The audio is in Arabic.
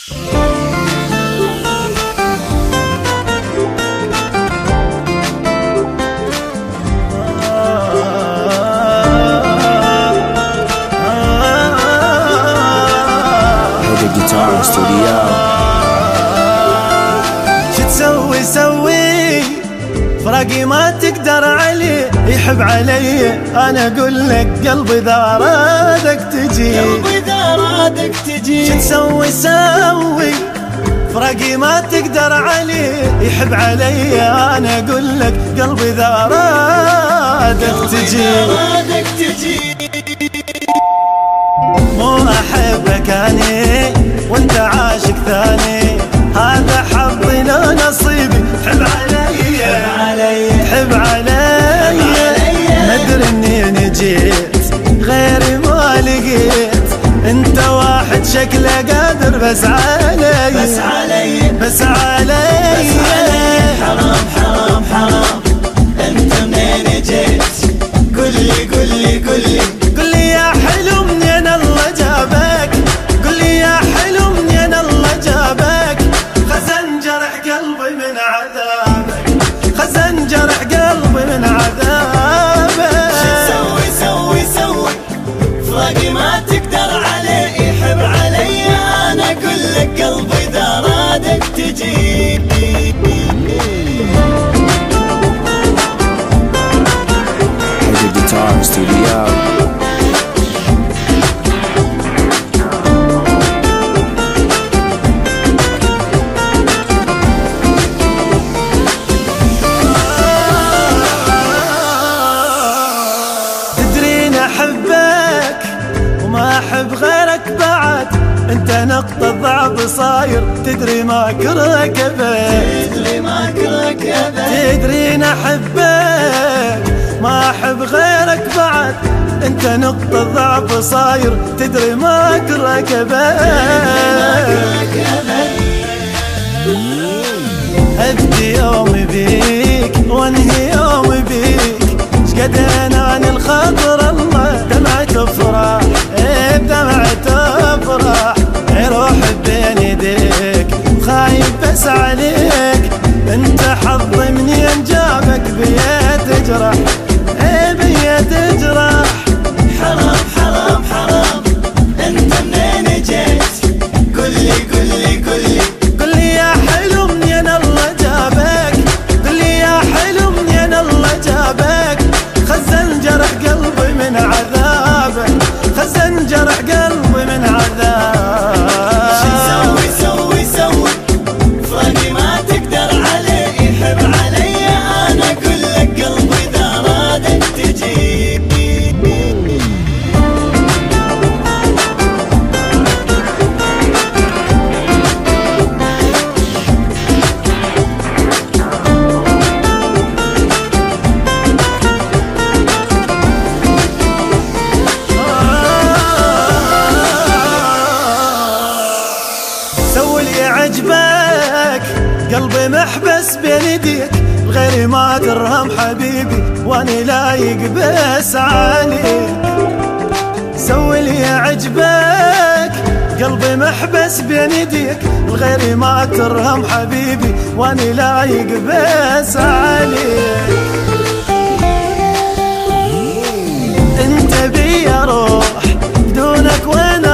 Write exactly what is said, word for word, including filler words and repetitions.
شو تسوي سوي فراقي ما تقدر عليه، يحب علي انا اقول لك قلبي اذا رادك تجي، قلبي اذا رادك تجي. شو تسوي سوي فراقي ما تقدر عليه، يحب علي انا اقول لك قلبي اذا رادك تجي، رادك تجي. مو احبك اني وانت عاشق ثاني، هذا حظي لا نصيبي. حب علي حب علي مدري اني جيت غيري ما لقيت، انت واحد شكله قادر بس علي بس علي بس علي حرام حرام حرام. انت منين جيت؟ قولي قولي قولي قولي يا حلو منين الله جابك، قولي يا حلو منين الله جابك، خزن جرح قلبي من عذابك، خزن جرح قلبي من عذابك. شو تسوي سوي سوي فراقي ما تقدر عليه، يحب علي انا اقول لك قلبي اذا رادك تجي. Guitar Studio. تدرين احبك وما احب غيرك بعد، انت نقطة ضعف صاير تدري ما اكرهك ابد، تدري ما اكرهك ابد. تدرين احبك ما احب غيرك بعد، انت نقطة ضعف صاير تدري ما اكرهك ابد. ابدي يومي بيك وانهي يومي بيك، شقد اناني الخاطر الله دمعة تفرح ايه بدمعة تفرح، روح بين يديك خايف بس عليك، انت حظي منين جابك بيا تجرح ايه بيا تجرح. حرام حرام حرام. انت منين جيت؟ قولي قولي قولي قولي يا حلو منين الله جابك، قولي يا حلو منين الله جابك، خزن جرح قلبي من عذابك، خزن جرح قلبي من عذابك. شو تسوي سوي سوي فراقي ما تقدر عليه، يحب علي انا اقول لك قلبي اذا رادك تجي. سوي اللي عجبك قلبي محبس بين يديك، الغير ما ترهم حبيبي واني لايق بس عليك. سوي اللي عجبك قلبي محبس بين يديك، الغير ما ترهم حبيبي واني لايق بس عليك. انت بي اروح بدونك وين